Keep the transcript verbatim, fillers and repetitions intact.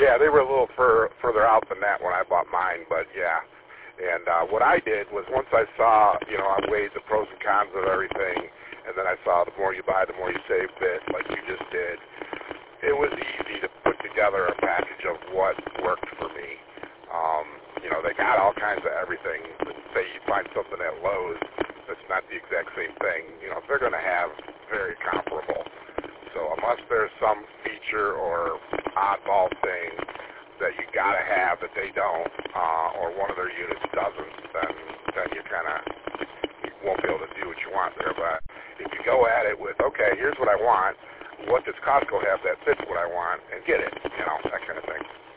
Yeah, they were a little fur, further out than that when I bought mine, but yeah. And uh, what I did was once I saw, you know, I weighed the pros and cons of everything, and then I saw the more you buy, the more you save bit, like you just did. It was easy to put together a package of what worked for me. Um, you know, they got all kinds of everything. Say you find something at Lowe's that's not the exact same thing, you know, they're going to have very comparable. So unless there's some feature or oddball thing that you got to have that they don't, uh, or one of their units doesn't, then then you kind of won't be able to do what you want there. But if you go at it with, okay, here's what I want, what does Costco have that fits what I want, and get it, you know, that kind of thing.